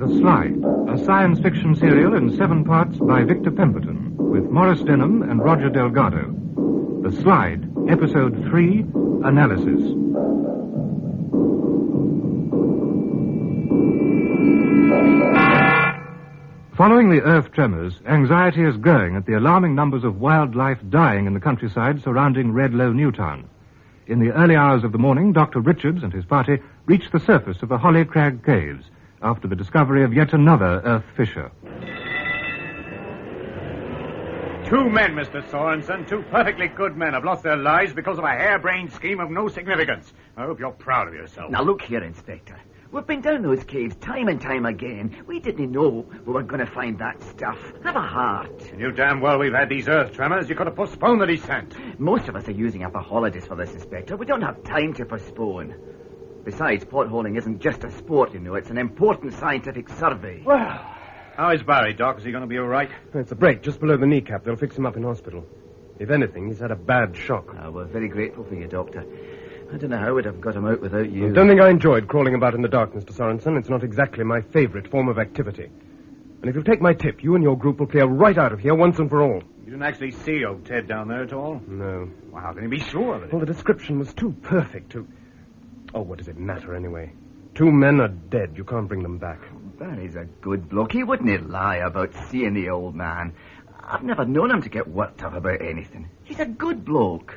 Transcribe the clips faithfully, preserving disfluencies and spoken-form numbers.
The Slide, a science fiction serial in seven parts by Victor Pemberton, with Morris Denham and Roger Delgado. The Slide, Episode three, Analysis. Following the earth tremors, anxiety is growing at the alarming numbers of wildlife dying in the countryside surrounding Redlow Newtown. In the early hours of the morning, Doctor Richards and his party reached the surface of the Holly Crag Caves after the discovery of yet another earth fissure. Two men, Mister Sorensen, two perfectly good men have lost their lives because of a harebrained scheme of no significance. I hope you're proud of yourself. Now, look here, Inspector. We've been down those caves time and time again. We didn't know we were going to find that stuff. Have a heart. You damn well we've had these earth tremors. You could have postponed the descent. Most of us are using up our holidays for this, Inspector. We don't have time to postpone. Besides, potholing isn't just a sport, you know. It's an important scientific survey. Well, how is Barry, Doc? Is he going to be all right? It's a break just below the kneecap. They'll fix him up in hospital. If anything, he's had a bad shock. Oh, we're very grateful for you, Doctor. I don't know how we'd have got him out without you. I don't think I enjoyed crawling about in the dark, Mister Sorensen. It's not exactly my favorite form of activity. And if you'll take my tip, you and your group will clear right out of here once and for all. You didn't actually see old Ted down there at all? No. Well, how can you be sure of it? Well, the description was too perfect to... Oh, what does it matter anyway? Two men are dead. You can't bring them back. Barry's a good bloke. He wouldn't lie about seeing the old man. I've never known him to get worked up about anything. He's a good bloke.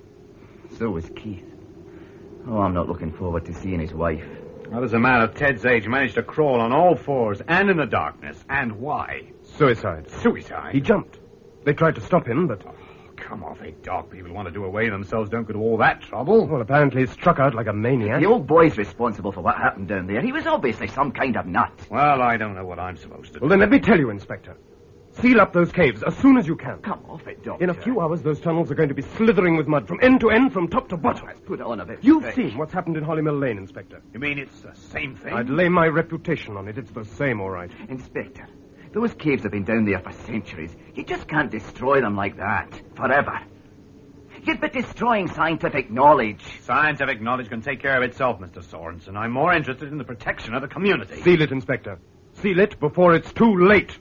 So is Keith. Oh, I'm not looking forward to seeing his wife. How does a man of Ted's age manage to crawl on all fours and in the darkness? And why? Suicide. Suicide? He jumped. They tried to stop him, but... Oh, come off it, Doc. People who want to do away with themselves don't go to all that trouble. Well, apparently he struck out like a maniac. The old boy's responsible for what happened down there. He was obviously some kind of nut. Well, I don't know what I'm supposed to do. Well, then let me tell you, Inspector. Seal up those caves as soon as you can. Come off it, Doctor. In a few hours, those tunnels are going to be slithering with mud from end to end, from top to bottom. Let's put on a bit. You've stretch. seen what's happened in Hollymill Lane, Inspector. You mean it's the same thing? I'd lay my reputation on it. It's the same, all right. Inspector, those caves have been down there for centuries. You just can't destroy them like that. Forever. You'd be destroying scientific knowledge. Scientific knowledge can take care of itself, Mister Sorensen. I'm more interested in the protection of the community. Seal it, Inspector. Seal it before it's too late.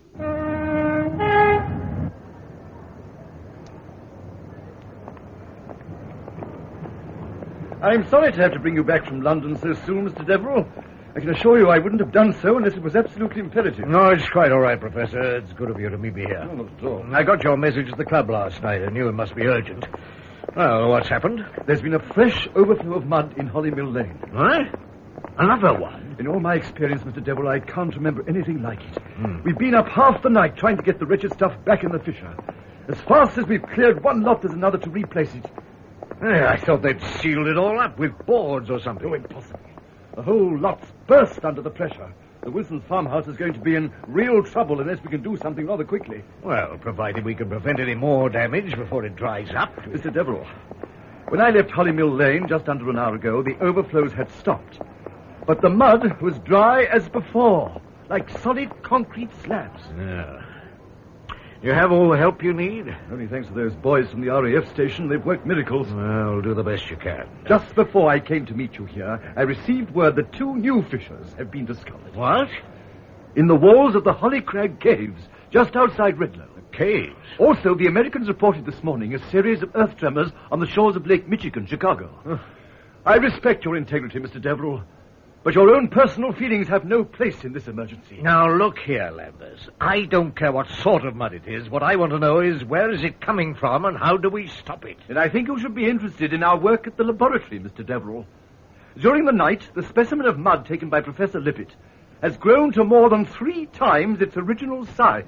I'm sorry to have to bring you back from London so soon, Mister Deverell. I can assure you I wouldn't have done so unless it was absolutely imperative. No, it's quite all right, Professor. It's good of you to meet me here. No, not at all. I got your message at the club last night. I knew it must be urgent. Well, what's happened? There's been a fresh overflow of mud in Hollymill Lane. What? Another one? In all my experience, Mister Deverell, I can't remember anything like it. Hmm. We've been up half the night trying to get the wretched stuff back in the fissure. As fast as we've cleared one lot, there's another to replace it. Yeah, I thought they'd sealed it all up with boards or something. Oh, impossible. The whole lot's burst under the pressure. The Wilson's farmhouse is going to be in real trouble unless we can do something rather quickly. Well, provided we can prevent any more damage before it dries up. Mister Deverell, when I left Hollymill Lane just under an hour ago, the overflows had stopped. But the mud was dry as before, like solid concrete slabs. Yeah. You have all the help you need? Only thanks to those boys from the R A F station. They've worked miracles. Well, do the best you can. Just before I came to meet you here, I received word that two new fissures have been discovered. What? In the walls of the Holly Crag Caves, just outside Redlow. Caves? Also, the Americans reported this morning a series of earth tremors on the shores of Lake Michigan, Chicago. I respect your integrity, Mister Deverell, but your own personal feelings have no place in this emergency. Now, look here, Landers. I don't care what sort of mud it is. What I want to know is where is it coming from and how do we stop it? And I think you should be interested in our work at the laboratory, Mister Deverell. During the night, the specimen of mud taken by Professor Lippitt has grown to more than three times its original size.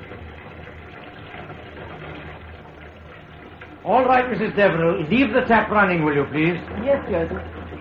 All right, Missus Deverell. Leave the tap running, will you, please? Yes, Joseph.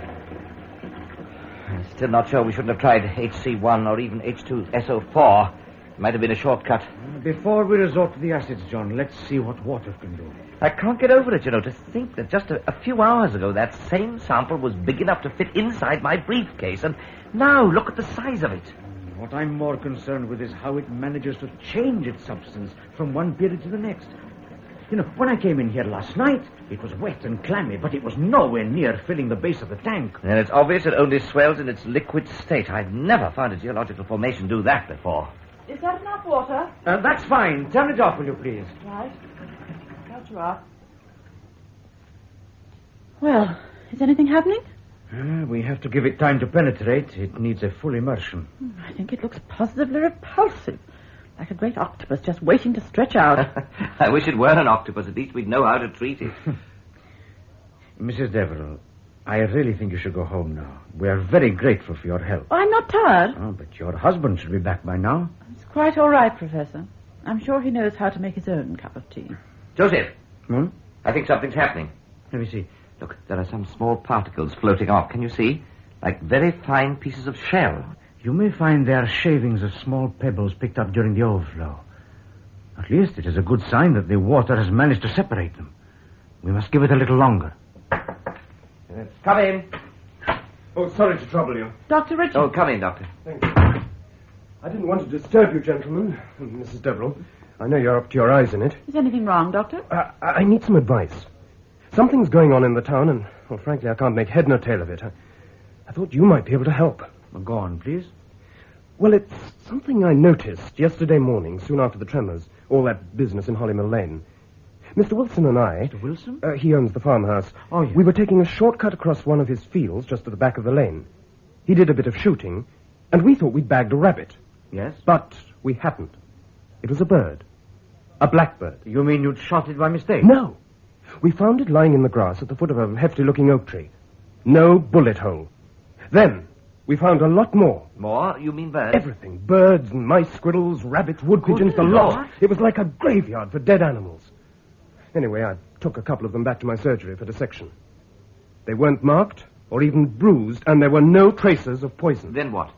I'm still not sure we shouldn't have tried H C one or even H two S O four. Might have been a shortcut. Before we resort to the acids, John, let's see what water can do. I can't get over it, you know, to think that just a, a few hours ago that same sample was big enough to fit inside my briefcase, and now look at the size of it. What I'm more concerned with is how it manages to change its substance from one period to the next. You know, when I came in here last night, it was wet and clammy, but it was nowhere near filling the base of the tank. And it's obvious it only swells in its liquid state. I've never found a geological formation do that before. Is that enough water? Uh, that's fine. Turn it off, will you, please? Right. Out you are. Well, is anything happening? Uh, we have to give it time to penetrate. It needs a full immersion. I think it looks positively repulsive. Like a great octopus just waiting to stretch out. I wish it were an octopus. At least we'd know how to treat it. Missus Deverell, I really think you should go home now. We are very grateful for your help. I'm not tired. Oh, but your husband should be back by now. It's quite all right, Professor. I'm sure he knows how to make his own cup of tea. Joseph. Hmm? I think something's happening. Let me see. Look, there are some small particles floating off. Can you see? Like very fine pieces of shell. You may find they are shavings of small pebbles picked up during the overflow. At least it is a good sign that the water has managed to separate them. We must give it a little longer. Come in. Oh, sorry to trouble you. Doctor Richard. Oh, come in, Doctor. Thank you. I didn't want to disturb you, gentlemen. Missus Deverell, I know you're up to your eyes in it. Is anything wrong, Doctor? Uh, I need some advice. Something's going on in the town, and, well, frankly, I can't make head nor tail of it. I, I thought you might be able to help. Well, go on, please. Well, it's something I noticed yesterday morning, soon after the tremors, all that business in Hollymill Lane. Mister Wilson and I... Mister Wilson? Uh, he owns the farmhouse. Oh, yes. We were taking a shortcut across one of his fields just at the back of the lane. He did a bit of shooting, and we thought we'd bagged a rabbit. Yes? But we hadn't. It was a bird. A blackbird. You mean you'd shot it by mistake? No. We found it lying in the grass at the foot of a hefty-looking oak tree. No bullet hole. Then we found a lot more. More? You mean birds? Everything. Birds and mice, squirrels, rabbits, wood pigeons, the lot. It was like a graveyard for dead animals. Anyway, I took a couple of them back to my surgery for dissection. They weren't marked or even bruised, and there were no traces of poison. Then what?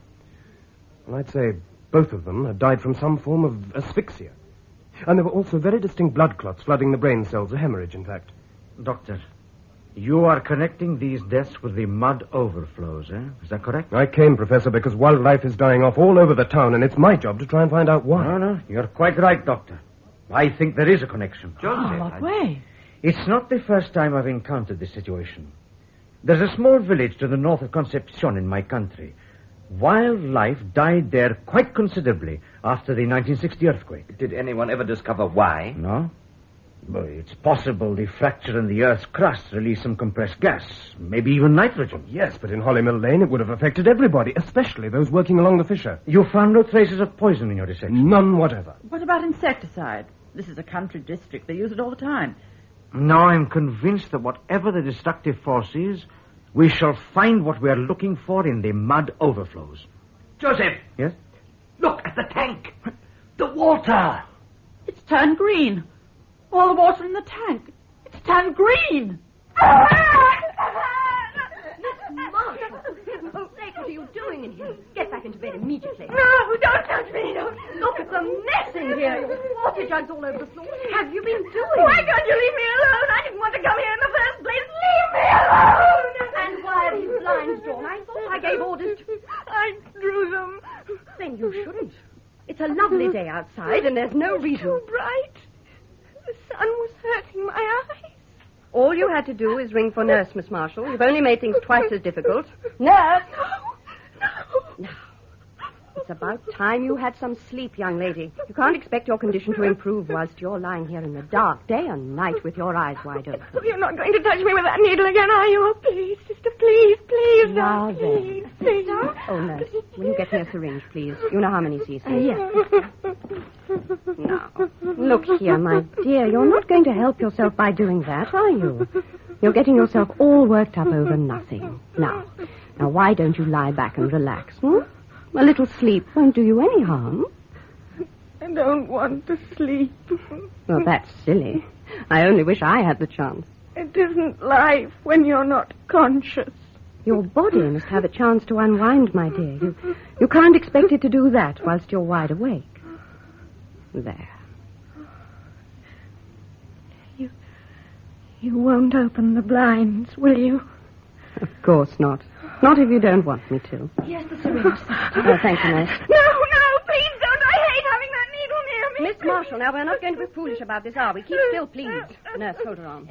Well, I'd say both of them had died from some form of asphyxia. And there were also very distinct blood clots flooding the brain cells, a hemorrhage, in fact. Doctor, you are connecting these deaths with the mud overflows, eh? Is that correct? I came, Professor, because wildlife is dying off all over the town, and it's my job to try and find out why. No, no, you're quite right, Doctor. I think there is a connection. Joseph. Oh, what I... way? It's not the first time I've encountered this situation. There's a small village to the north of Concepcion in my country. Wildlife died there quite considerably after the nineteen sixty earthquake. Did anyone ever discover why? No? But it's possible the fracture in the Earth's crust released some compressed gas, maybe even nitrogen. Yes, but in Hollymill Lane it would have affected everybody, especially those working along the fissure. You found no traces of poison in your dissection? None whatever. What about insecticide? This is a country district. They use it all the time. Now I'm convinced that whatever the destructive force is, we shall find what we are looking for in the mud overflows. Joseph! Yes? Look at the tank! The water! It's turned green. All the water in the tank. It's turned green. For God's sake, what are you doing in here? Get back into bed immediately. No, don't touch me. Don't. Look, it's a mess in here. Water jugs all over the floor. What have you been doing? Why can't you leave me alone? I didn't want to come here in the first place. Leave me alone. And why are these blinds drawn? I thought I gave orders to... I drew them. Then you shouldn't. It's a lovely day outside, and there's no reason. Too bright. The sun was hurting my eyes. All you had to do is ring for nurse, Miss Marshall. You've only made things twice as difficult. Nurse! No, no. Now, it's about time you had some sleep, young lady. You can't expect your condition to improve whilst you're lying here in the dark, day and night, with your eyes wide open. Oh, you're not going to touch me with that needle again, are you? Oh, please, sister, please, please. Now don't, then. please, please. Oh, nurse, will you get me a syringe, please? You know how many cc's? Uh, yes. Now, look here, my dear. You're not going to help yourself by doing that, are you? You're getting yourself all worked up over nothing. Now, now, why don't you lie back and relax, hmm? A little sleep won't do you any harm. I don't want to sleep. Well, that's silly. I only wish I had the chance. It isn't life when you're not conscious. Your body must have a chance to unwind, my dear. You, you can't expect it to do that whilst you're wide awake. There. You, you won't open the blinds, will you? Of course not. Not if you don't want me to. Here's the syringe. Oh, thank you, nurse. No, no, please don't. I hate having that needle near Miss Marshall, now we're not going to be foolish about this, are we? Keep still, please. Nurse, hold her on.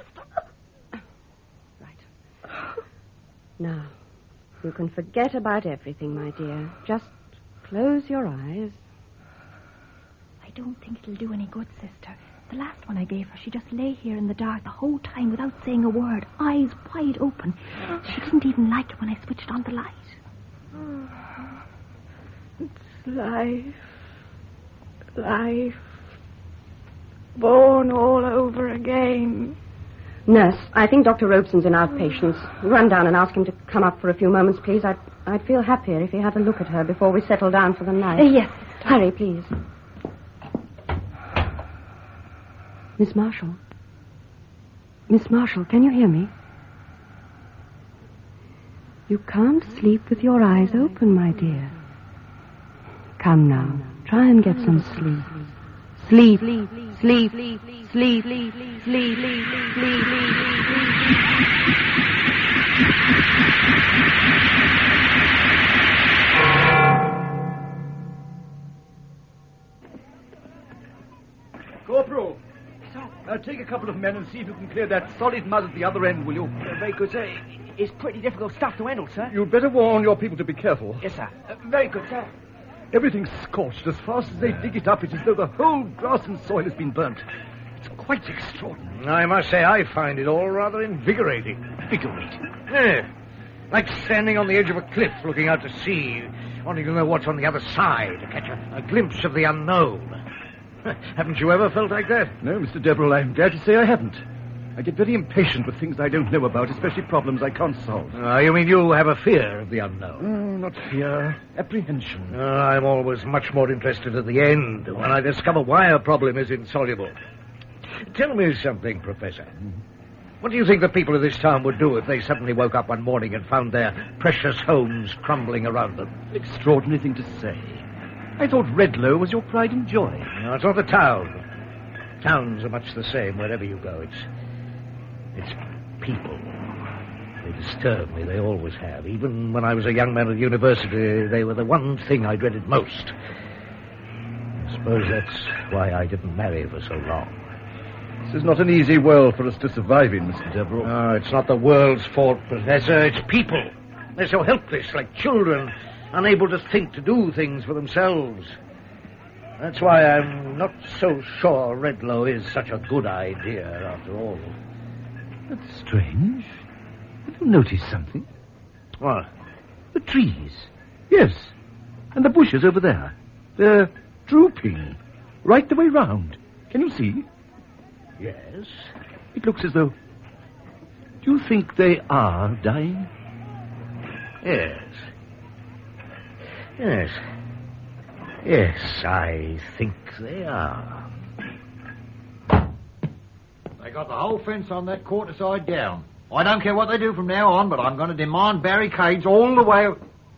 Right. Now, you can forget about everything, my dear. Just close your eyes. I don't think it'll do any good, sister. The last one I gave her, she just lay here in the dark the whole time without saying a word, eyes wide open. She didn't even like it when I switched on the light. It's life. Life. Born all over again. Nurse, I think Doctor Robeson's in outpatients. Run down and ask him to come up for a few moments, please. I'd, I'd feel happier if he had a look at her before we settle down for the night. Uh, yes, sister. Hurry, please. Miss Marshall. Miss Marshall, can you hear me? You can't sleep with your eyes open, my dear. Come now. Try and get some sleep. Sleep, sleep, sleep, sleep, sleep, sleep, sleep, sleep, sleep, Corporal, now take a couple of men and see if you can clear that solid mud at the other end, will you? Uh, very good, sir. It's pretty difficult stuff to handle, sir. You'd better warn your people to be careful. Yes, sir. Uh, very good, sir. Everything's scorched. As fast as they dig it up, it's as though the whole grass and soil has been burnt. It's quite extraordinary. I must say I find it all rather invigorating. Invigorating? Yeah. Like standing on the edge of a cliff looking out to sea, wanting to know what's on the other side, to catch a, a glimpse of the unknown. Haven't you ever felt like that? No, Mister Deverell, I'm glad to say I haven't. I get very impatient with things I don't know about, especially problems I can't solve. Uh, you mean you have a fear of the unknown? Oh, not fear. Apprehension. Uh, I'm always much more interested at the end, when I discover why a problem is insoluble. Tell me something, Professor. What do you think the people of this town would do if they suddenly woke up one morning and found their precious homes crumbling around them? Extraordinary thing to say. I thought Redlow was your pride and joy. No, it's not the town. Towns are much the same wherever you go. It's... It's people. They disturb me. They always have. Even when I was a young man at university, they were the one thing I dreaded most. I suppose that's why I didn't marry for so long. This is not an easy world for us to survive in, Mister Deverell. No, it's not the world's fault, Professor. It's people. They're so helpless, like children, unable to think, to do things for themselves. That's why I'm not so sure Redlow is such a good idea, after all. That's strange. Have you noticed something? What? The trees. Yes. And the bushes over there. They're drooping. Right the way round. Can you see? Yes. It looks as though... Do you think they are dying? Yes. Yes. Yes, I think they are. They got the whole fence on that quarter side down. I don't care what they do from now on, but I'm going to demand barricades all the way...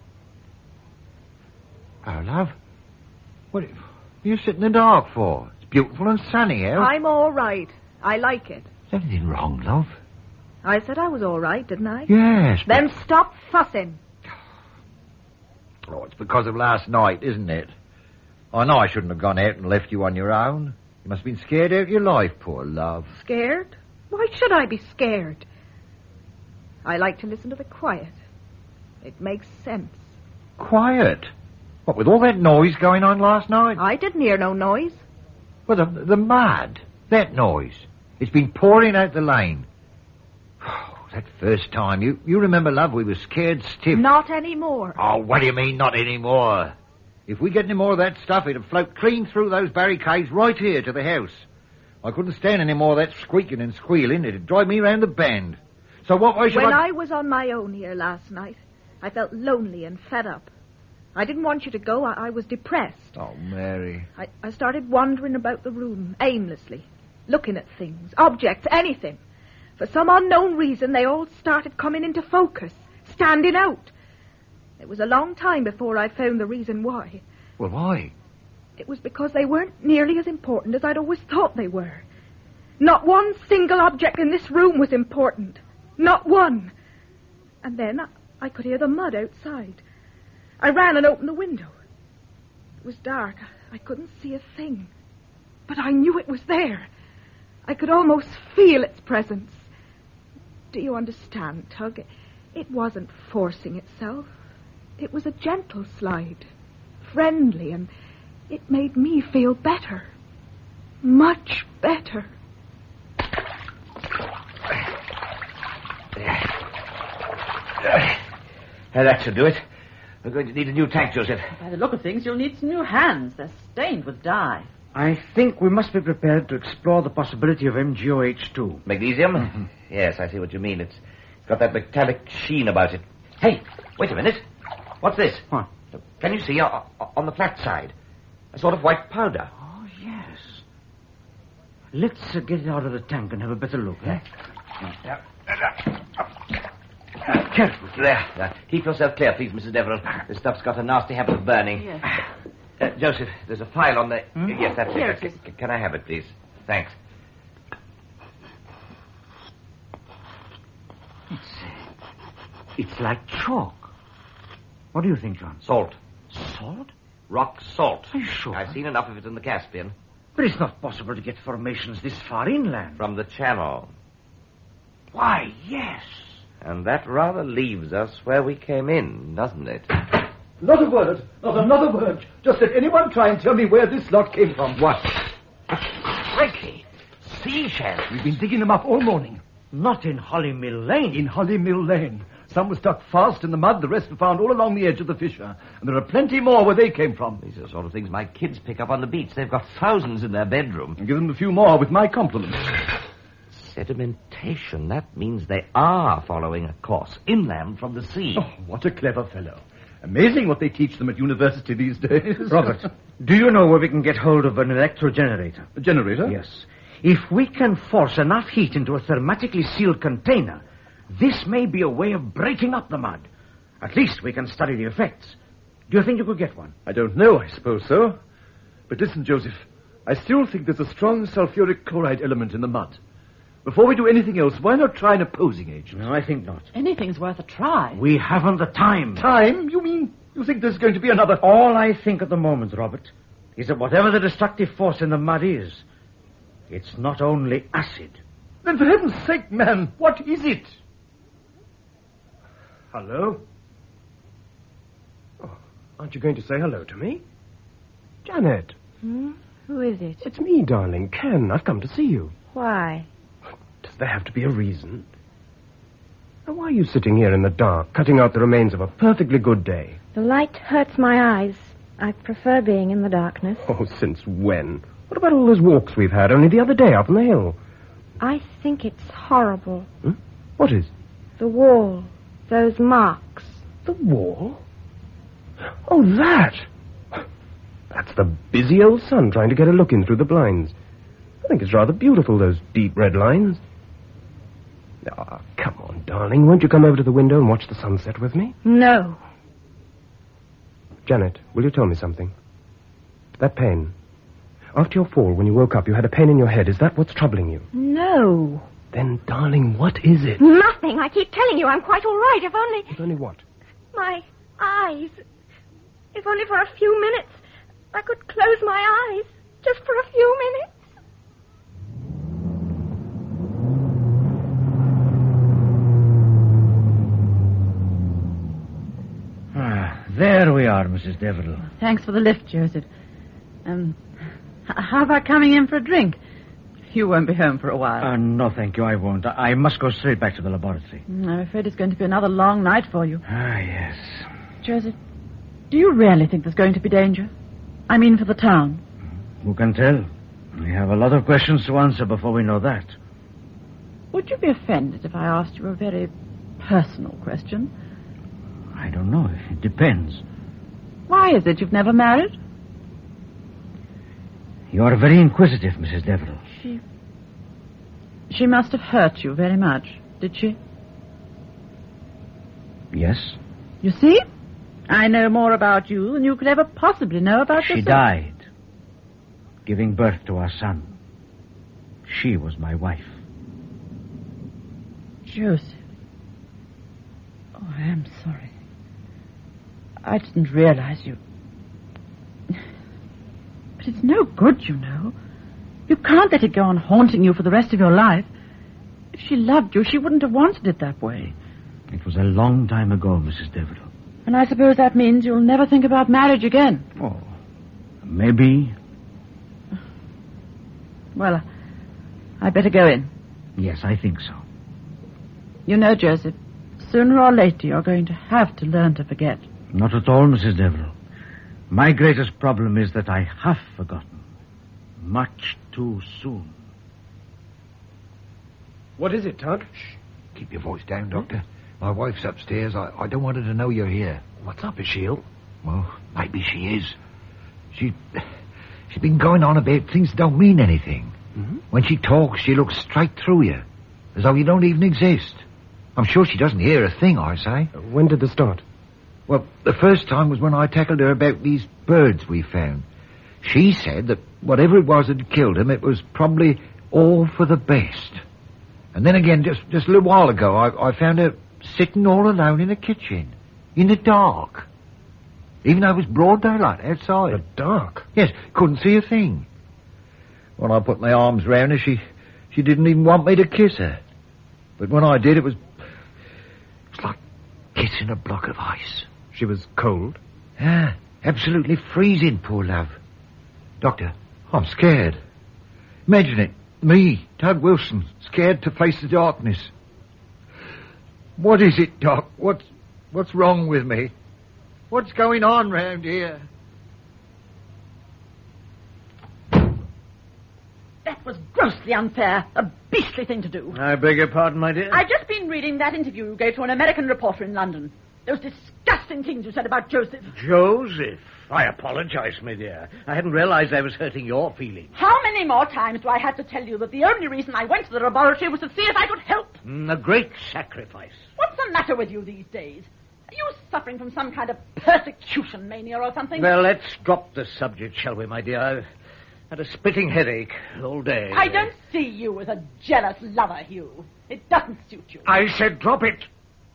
Oh, love. What are you sit in the dark for? It's beautiful and sunny out. I'm all right. I like it. Is anything wrong, love? I said I was all right, didn't I? Yes, but... Then stop fussing. Oh, it's because of last night, isn't it? I know I shouldn't have gone out and left you on your own. You must have been scared out of your life, poor love. Scared? Why should I be scared? I like to listen to the quiet. It makes sense. Quiet? What, with all that noise going on last night? I didn't hear no noise. Well, the, the mud. That noise. It's been pouring out the lane. Oh, that first time. You, you remember, love, we were scared stiff. Not anymore. Oh, what do you mean, not anymore? If we get any more of that stuff, it'd float clean through those barricades right here to the house. I couldn't stand any more of that squeaking and squealing. It'd drive me round the bend. So what way should when I... When I was on my own here last night, I felt lonely and fed up. I didn't want you to go. I, I was depressed. Oh, Mary. I, I started wandering about the room, aimlessly, looking at things, objects, anything. For some unknown reason, they all started coming into focus, standing out. It was a long time before I found the reason why. Well, why? It was because they weren't nearly as important as I'd always thought they were. Not one single object in this room was important. Not one. And then I, I could hear the mud outside. I ran and opened the window. It was dark. I couldn't see a thing. but I knew it was there. I could almost feel its presence. Do you understand, Tug? It wasn't forcing itself. It was a gentle slide, friendly, and it made me feel better. Much better. Uh, that should do it. We're going to need a new tank, Joseph. By the look of things, you'll need some new hands. They're stained with dye. I think we must be prepared to explore the possibility of M G O H two. Magnesium? Mm-hmm. Yes, I see what you mean. It's got that metallic sheen about it. Hey, wait a minute. What's this? What? Can you see uh, on the flat side? A sort of white powder. Oh, yes. Let's uh, get it out of the tank and have a better look, eh? Yeah. Careful. There, there. Keep yourself clear, please, Missus Deverell. This stuff's got a nasty habit of burning. Yes. Uh, Joseph, there's a file on the... Hmm? Yes, that's Here it. it is. C- Can I have it, please? Thanks. It's, uh, it's like chalk. What do you think, John? Salt. Salt? Rock salt. Are you sure? I've seen enough of it in the Caspian. But it's not possible to get formations this far inland. From the channel. Why, yes. And that rather leaves us where we came in, doesn't it? Not a word, not another word. Just let anyone try and tell me where this lot came from. What? Crikey. Seashells. We've been digging them up all morning. Not in Holly Mill Lane. In Holly Mill Lane. Some were stuck fast in the mud, the rest were found all along the edge of the fissure. And there are plenty more where they came from. These are the sort of things my kids pick up on the beach. They've got thousands in their bedroom. And give them a few more with my compliments. Sedimentation. That means they are following a course inland from the sea. Oh, what a clever fellow. Amazing what they teach them at university these days. Robert, do you know where we can get hold of an electro generator? A generator? Yes. If we can force enough heat into a thermatically sealed container, this may be a way of breaking up the mud. At least we can study the effects. Do you think you could get one? I don't know, I suppose so. But listen, Joseph, I still think there's a strong sulfuric chloride element in the mud. Before we do anything else, why not try an opposing agent? No, I think not. Anything's worth a try. We haven't the time. Time? You mean you think there's going to be another... All I think at the moment, Robert, is that whatever the destructive force in the mud is, it's not only acid. Then for heaven's sake, man, what is it? Hello? Oh, aren't you going to say hello to me? Janet. Hmm? Who is it? It's me, darling, Ken. I've come to see you. Why? Does there have to be a reason? Now, why are you sitting here in the dark, cutting out the remains of a perfectly good day? The light hurts my eyes. I prefer being in the darkness. Oh, since when? What about all those walks we've had only the other day up on the hill? I think it's horrible. Hmm? What is? The wall. Those marks. The wall? Oh, that! That's the busy old sun trying to get a look in through the blinds. I think it's rather beautiful, those deep red lines. Ah, oh, come on, darling. Won't you come over to the window and watch the sunset with me? No. Janet, will you tell me something? That pain. After your fall, when you woke up, you had a pain in your head. Is that what's troubling you? No. Then, darling, what is it? Nothing. I keep telling you I'm quite all right. If only... If only what? My eyes. If only for a few minutes I could close my eyes. Just for a few minutes. Ah, there we are, Missus Deverell. Thanks for the lift, Joseph. Um, h- how about coming in for a drink? You won't be home for a while. Uh, no, thank you, I won't. I, I must go straight back to the laboratory. I'm afraid it's going to be another long night for you. Ah, yes. Joseph, do you really think there's going to be danger? I mean for the town. Who can tell? We have a lot of questions to answer before we know that. Would you be offended if I asked you a very personal question? I don't know. It depends. Why is it you've never married? You are very inquisitive, Missus Deverell. She... She must have hurt you very much, did she? Yes. You see? I know more about you than you could ever possibly know about She yourself. died, giving birth to our son. She was my wife. Joseph. Oh, I am sorry. I didn't realize you... But it's no good, you know. You can't let it go on haunting you for the rest of your life. If she loved you, she wouldn't have wanted it that way. It was a long time ago, Missus Devereux. And I suppose that means you'll never think about marriage again. Oh, maybe. Well, I'd better go in. Yes, I think so. You know, Joseph, sooner or later you're going to have to learn to forget. Not at all, Missus Devereux. My greatest problem is that I have forgotten. Much too soon. What is it, Tug? Shh. Keep your voice down, Doctor. My wife's upstairs. I, I don't want her to know you're here. What's up? Is she ill? Well, maybe she is. She, she's been going on about things that don't mean anything. Mm-hmm. When she talks, she looks straight through you, as though you don't even exist. I'm sure she doesn't hear a thing I say. Uh, when did this start? Well, the first time was when I tackled her about these birds we found. She said that whatever it was that killed them, it was probably all for the best. And then again, just, just a little while ago, I, I found her sitting all alone in the kitchen, in the dark. Even though it was broad daylight outside. The dark? Yes, couldn't see a thing. When I put my arms round her, she, she didn't even want me to kiss her. But when I did, it was, it was like kissing a block of ice. She was cold? Yeah, absolutely freezing, poor love. Doctor, I'm scared. Imagine it. Me, Tug Wilson, scared to face the darkness. What is it, Doc? What's, what's wrong with me? What's going on round here? That was grossly unfair. A beastly thing to do. I beg your pardon, my dear. I've just been reading that interview you gave to an American reporter in London. Those disgusting things you said about Joseph. Joseph? I apologize, my dear. I hadn't realized I was hurting your feelings. How many more times do I have to tell you that the only reason I went to the laboratory was to see if I could help? Mm, a great sacrifice. What's the matter with you these days? Are you suffering from some kind of persecution mania or something? Well, let's drop the subject, shall we, my dear? I've had a splitting headache all day. I don't see you as a jealous lover, Hugh. It doesn't suit you. I said drop it.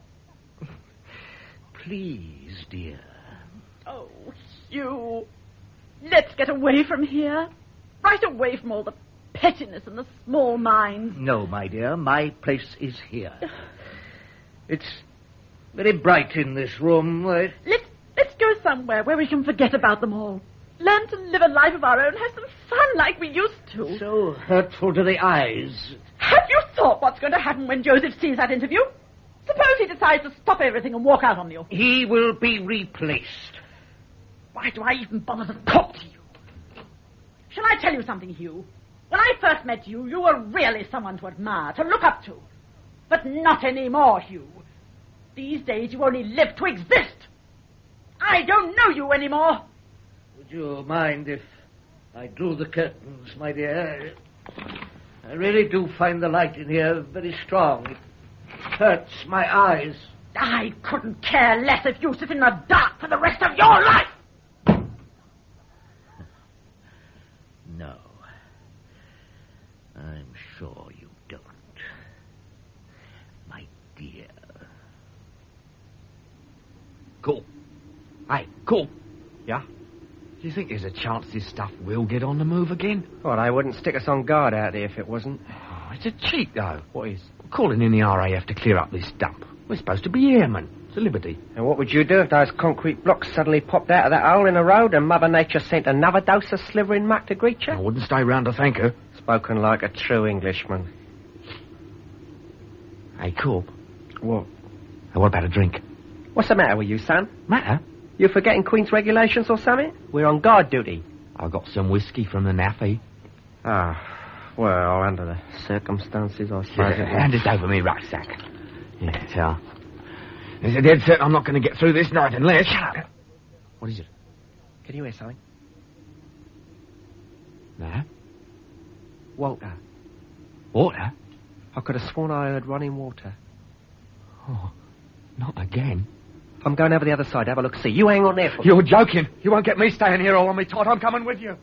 Please, dear. Oh, Hugh. Let's get away from here. Right away from all the pettiness and the small minds. No, my dear. My place is here. It's very bright in this room. I... Let's, let's go somewhere where we can forget about them all. Learn to live a life of our own. Have some fun like we used to. So hurtful to the eyes. Have you thought what's going to happen when Joseph sees that interview? Suppose he decides to stop everything and walk out on you. He will be replaced. Why do I even bother to talk to you? Shall I tell you something, Hugh? When I first met you, you were really someone to admire, to look up to. But not anymore, Hugh. These days you only live to exist. I don't know you anymore. Would you mind if I drew the curtains, my dear? I really do find the light in here very strong. It hurts my eyes. I couldn't care less if you sit in the dark for the rest of your life. No. I'm sure you don't. My dear. Cool. Hey, cool. Yeah? Do you think there's a chance this stuff will get on the move again? Well, I wouldn't stick us on guard out there if it wasn't. Oh, it's a cheat, though. What is? We're calling in the R A F to clear up this dump. We're supposed to be airmen. It's a liberty. And what would you do if those concrete blocks suddenly popped out of that hole in the road and Mother Nature sent another dose of slivering muck to greet you? I wouldn't stay round to thank her. Spoken like a true Englishman. Hey, cool. What? Hey, what about a drink? What's the matter with you, son? Matter? You forgetting Queen's regulations or something? We're on guard duty. I got some whiskey from the naffy. Ah, well, under the circumstances, I suppose. Yeah, hand it over me rucksack. Yeah, tell. Is it dead certain I'm not going to get through this night unless... Shut up. What is it? Can you hear something? No. Walter. Water? I could have sworn I heard running water. Oh, not again. I'm going over the other side. Have a look. See, you hang on there for... You're joking. You won't get me staying here all on me tight. I'm coming with you.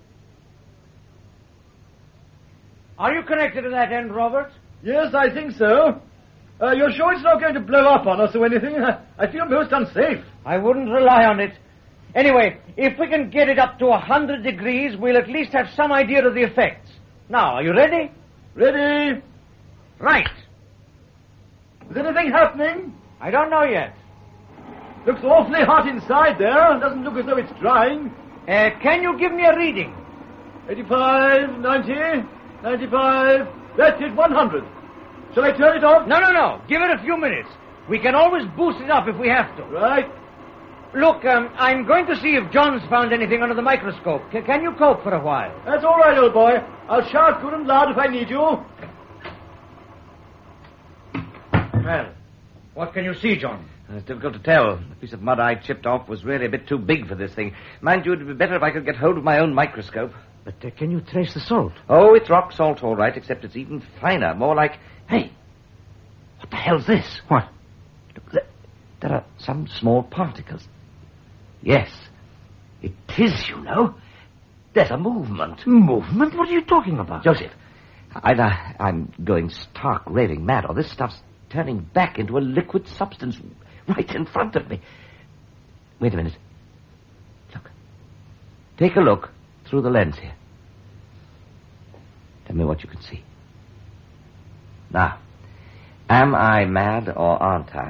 Are you connected to that end, Robert? Yes, I think so. Uh, you're sure it's not going to blow up on us or anything? I feel most unsafe. I wouldn't rely on it. Anyway, if we can get it up to a hundred degrees, we'll at least have some idea of the effects. Now, are you ready? Ready? Right. Is anything happening? I don't know yet. Looks awfully hot inside there. Doesn't look as though it's drying. Uh, can you give me a reading? eighty-five, ninety, ninety-five. That's it, one hundred. Shall I turn it off? No, no, no. Give it a few minutes. We can always boost it up if we have to. Right. Look, um, I'm going to see if John's found anything under the microscope. C- can you cope for a while? That's all right, old boy. I'll shout good and loud if I need you. Well, what can you see, John? It's difficult to tell. The piece of mud I chipped off was really a bit too big for this thing. Mind you, it would be better if I could get hold of my own microscope. But uh, can you trace the salt? Oh, it's rock salt, all right, except it's even finer. More like... Hey, what the hell's this? What? Look, there, there are some small particles. Yes, it is, you know. There's a movement. Movement? What are you talking about? Joseph, either I'm going stark raving mad, or this stuff's turning back into a liquid substance right in front of me. Wait a minute. Look. Take a look through the lens here. Tell me what you can see. Now, am I mad or aren't I?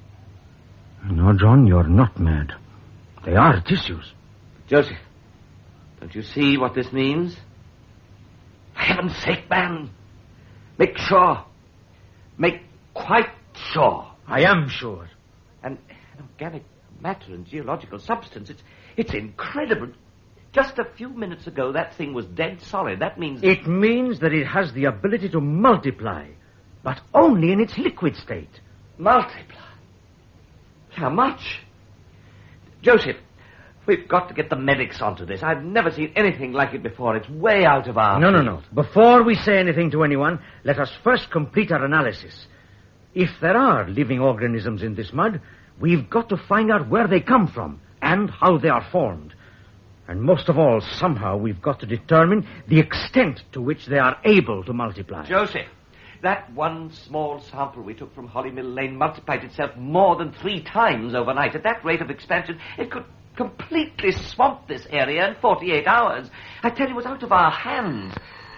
No, John, you're not mad. They are tissues. Joseph, don't you see what this means? For heaven's sake, man. Make sure. Make quite sure. I am sure. And organic matter and geological substance, it's, it's incredible. Just a few minutes ago, that thing was dead solid. That means... It means that it has the ability to multiply, but only in its liquid state. Multiply? How much? Joseph, we've got to get the medics onto this. I've never seen anything like it before. It's way out of our... No, no, no. Before we say anything to anyone, let us first complete our analysis. If there are living organisms in this mud, we've got to find out where they come from and how they are formed. And most of all, somehow we've got to determine the extent to which they are able to multiply. Joseph, that one small sample we took from Hollymill Lane multiplied itself more than three times overnight. At that rate of expansion, it could completely swamp this area in forty-eight hours. I tell you, it was out of our hands.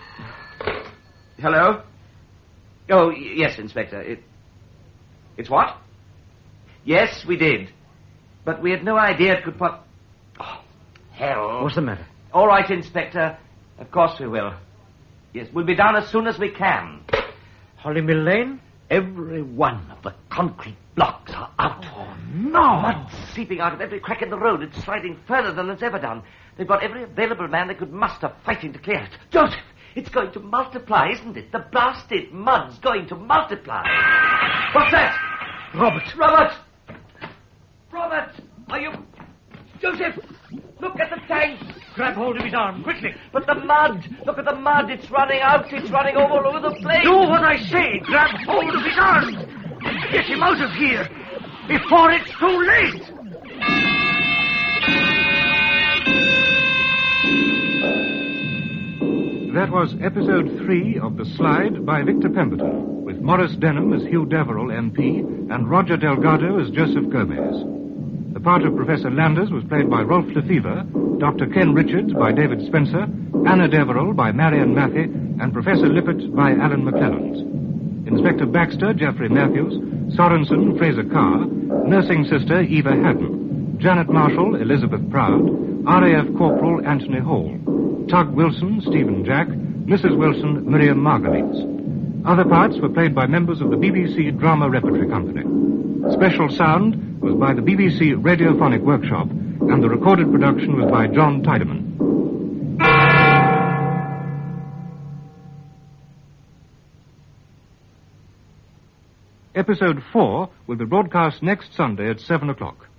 Hello? Oh, y- yes, Inspector. It... It's what? Yes, we did. But we had no idea it could put... Oh, hell. What's the matter? All right, Inspector. Of course we will. Yes, we'll be down as soon as we can. Hollymill Lane? Every one of the concrete blocks are out. Oh, no! Mud seeping out of every crack in the road. It's sliding further than it's ever done. They've got every available man they could muster fighting to clear it. Joseph, it's going to multiply, isn't it? The blasted mud's going to multiply. What's that? Robert. Robert! Robert! Are you... Joseph! Look at the tank! Grab hold of his arm, quickly. But the mud! Look at the mud! It's running out! It's running all over the place! Do what I say! Grab hold of his arm! And get him out of here before it's too late! That was episode three of The Slide by Victor Pemberton, with Maurice Denham as Hugh Deverill, M P, and Roger Delgado as Joseph Gomez. The part of Professor Landers was played by Rolf Lefevre, Doctor Ken Richards by David Spencer, Anna Deverill by Marion Mathey, and Professor Lippert by Alan McClelland. Inspector Baxter, Geoffrey Matthews, Sorensen, Fraser Carr, Nursing Sister, Eva Haddon, Janet Marshall, Elizabeth Proud, R A F Corporal, Anthony Hall, Tug Wilson, Stephen Jack, Missus Wilson, Miriam Margulies. Other parts were played by members of the B B C Drama Repertory Company. Special sound was by the B B C Radiophonic Workshop, and the recorded production was by John Tiedemann. Episode four will be broadcast next Sunday at seven o'clock.